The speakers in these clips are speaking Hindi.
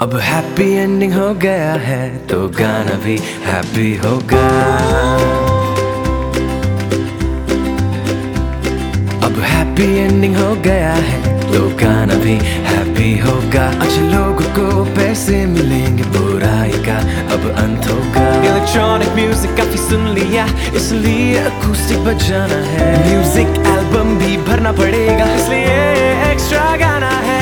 अब हैप्पी एंडिंग हो गया है तो गाना भी हैप्पी होगा। अब हैप्पी एंडिंग हो गया है तो गाना भी हैप्पी होगा। अच्छे लोगों को पैसे मिलेंगे, बुराई का अब अंत होगा। इलेक्ट्रॉनिक म्यूजिक काफी सुन लिया, इसलिए अकूस्टिक बजाना है। म्यूजिक एल्बम भी भरना पड़ेगा, इसलिए एक्स्ट्रा गाना है।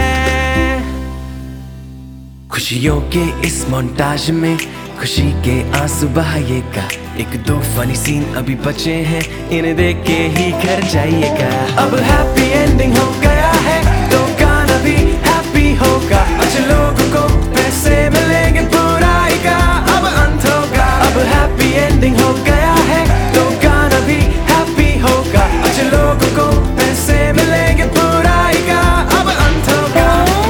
खुशियों के इस मोन्टाज में खुशी के आंसू बहाइएगा। एक दो फनी सीन अभी बचे हैं, इन्हें देख के ही घर जाइएगा। अब हैप्पी एंडिंग हो गया है तो गाना भी हैप्पी होगा। अच्छे लोगों को पैसे मिलेंगे, बुराई का अब अंत होगा। अब हैप्पी एंडिंग हो गया है तो गाना भी हैप्पी होगा। अच्छे लोगों को पैसे मिलेंगे, बुराई का अब अंत होगा।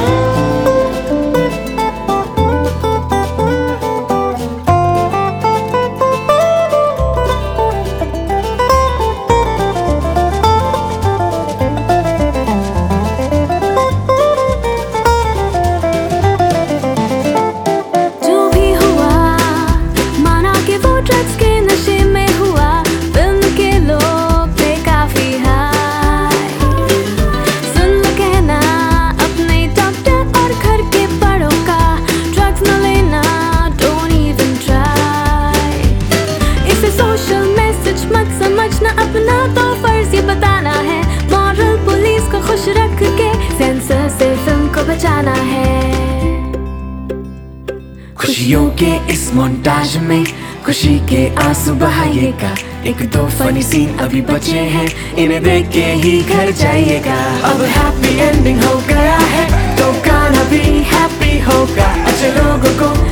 ड्रग्स के नशे में हुआ, फिल्म के लोग थे काफी हाई। सुन लो कहना अपने डॉक्टर और घर के बड़ों का, ड्रग्स न लेना, डोंट इवन ट्राई। इसे सोशल मैसेज मत समझना, अपना तो फर्ज ये बताना है। मॉरल पुलिस को खुश रख के सेंसर से फिल्म को बचाना है। खुशियों के इस मोन्टाज में खुशी के आंसू बहाइएगा। एक दो फनी सीन अभी बचे हैं, इन्हें देख के ही घर जाइएगा। अब हैप्पी एंडिंग हो गया है तो गाना भी हैप्पी होगा। अच्छे लोगों को